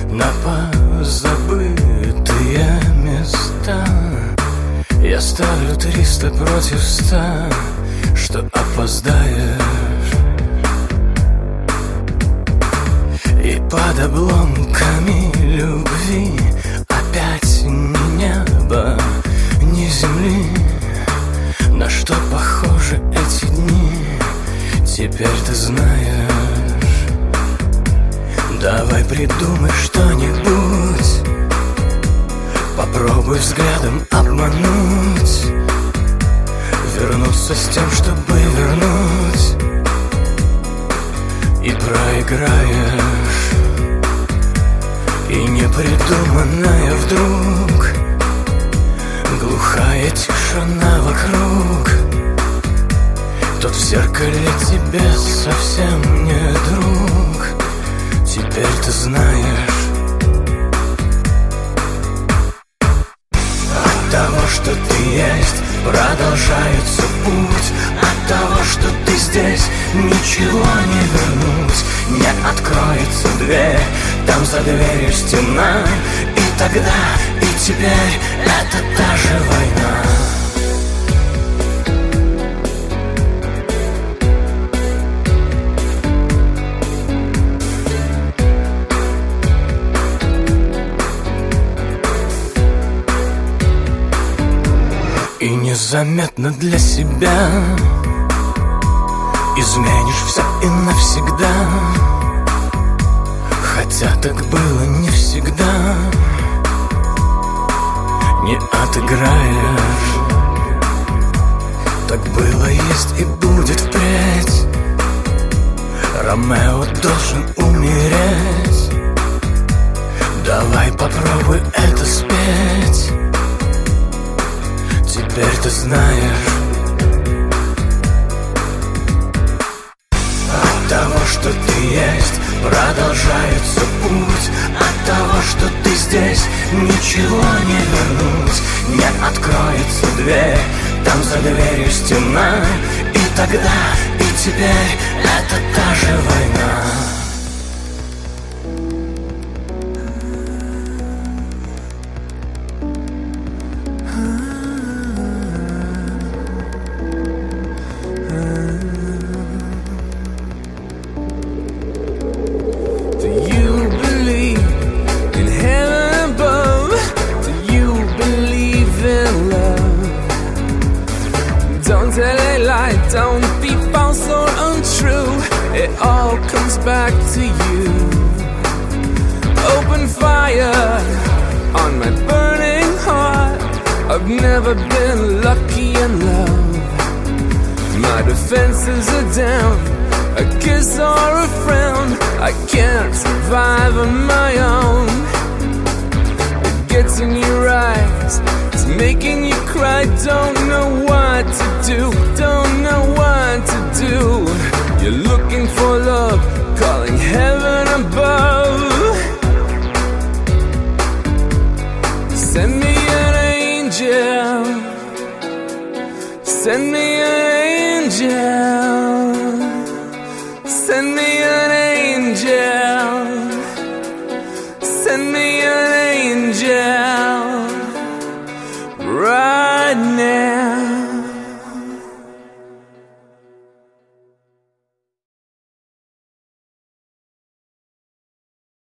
на позабытые места. Я ставлю 300 против 100, что опоздаешь. И под обломками любви опять ни неба, ни земли. На что похожи эти дни, теперь ты знаешь. Давай придумай что-нибудь, попробуй взглядом обмануть, вернуться с тем, чтобы вернуть. И проиграешь, и непридуманная вдруг глухая тишина вокруг. Тот в зеркале тебе совсем не друг, теперь ты знаешь. От того, что ты есть, продолжается путь. От того, что ты здесь, ничего не вернуть. Не откроется дверь, там за дверью стена. И тогда, и теперь это та же война. И незаметно для себя изменишь все и навсегда. Хотя так было не всегда. Не отыграешь. Так было, есть и будет впредь. Ромео должен умереть. Давай попробуй это спеть. Теперь ты знаешь. От того, что ты есть, продолжается путь. От того, что ты здесь, ничего не вернуть. Не откроется дверь, там за дверью стена. И тогда, и теперь это та же война. Don't be false or untrue. It all comes back to you. Open fire on my burning heart. I've never been lucky in love. My defenses are down. A kiss or a frown, I can't survive on my own. It gets in your eyes, it's making you cry. Don't know what to do, don't know what to do. You're looking for love, calling heaven above. Send me an angel, send me an angel, send me an